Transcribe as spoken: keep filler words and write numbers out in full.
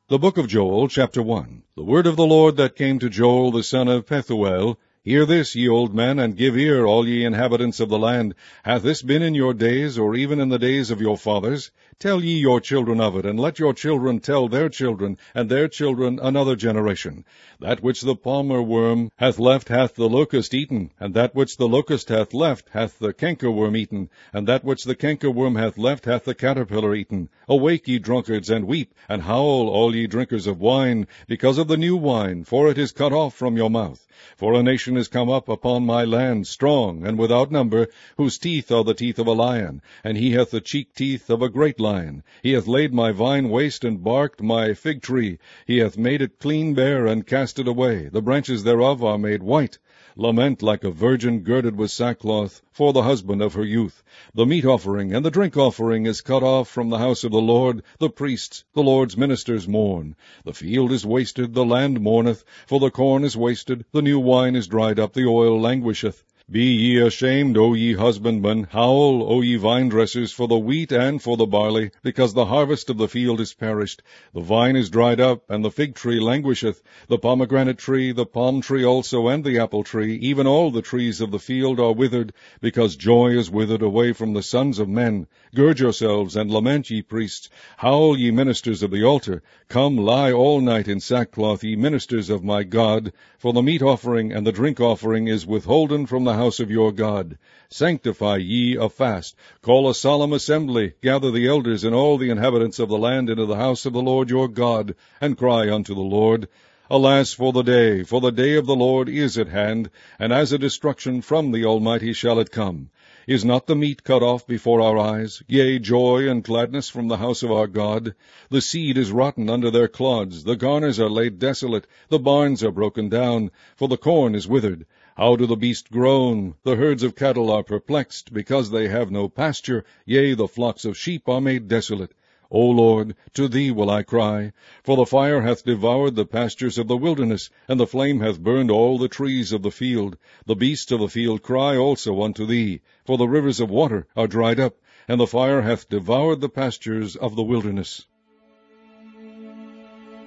The book of Joel, chapter one. The word of the Lord that came to Joel the son of Pethuel. Hear this, ye old men, and give ear, all ye inhabitants of the land. Hath this been in your days, or even in the days of your fathers? Tell ye your children of it, and let your children tell their children, and their children another generation. That which the palmer worm hath left hath the locust eaten, and that which the locust hath left hath the cankerworm eaten, and that which the cankerworm hath left hath the caterpillar eaten. Awake, ye drunkards, and weep, and howl, all ye drinkers of wine, because of the new wine, for it is cut off from your mouth. For a nation is come up upon my land, strong and without number, whose teeth are the teeth of a lion, and he hath the cheek teeth of a great lion. He hath laid my vine waste, and barked my fig tree. He hath made it clean bare, and cast it away. The branches thereof are made white. Lament like a virgin girded with sackcloth for the husband of her youth. The meat offering and the drink offering is cut off from the house of the Lord. The priests, the Lord's ministers, mourn. The field is wasted, the land mourneth, for the corn is wasted, the new wine is dried up, the oil languisheth. Be ye ashamed, O ye husbandmen, howl, O ye vine-dressers, for the wheat and for the barley, because the harvest of the field is perished. The vine is dried up, and the fig tree languisheth, the pomegranate tree, the palm tree also, and the apple tree, even all the trees of the field are withered, because joy is withered away from the sons of men. Gird yourselves, and lament, ye priests. Howl, ye ministers of the altar. Come, lie all night in sackcloth, ye ministers of my God, for the meat offering and the drink offering is withholden from the house of your God. Sanctify ye a fast. Call a solemn assembly. Gather the elders and all the inhabitants of the land into the house of the Lord your God, and cry unto the Lord. Alas for the day, for the day of the Lord is at hand, and as a destruction from the Almighty shall it come. Is not the meat cut off before our eyes, yea, joy and gladness from the house of our God? The seed is rotten under their clods, the garners are laid desolate, the barns are broken down, for the corn is withered. How do the beasts groan? The herds of cattle are perplexed, because they have no pasture, yea, the flocks of sheep are made desolate. O Lord, to thee will I cry, for the fire hath devoured the pastures of the wilderness, and the flame hath burned all the trees of the field. The beasts of the field cry also unto thee, for the rivers of water are dried up, and the fire hath devoured the pastures of the wilderness.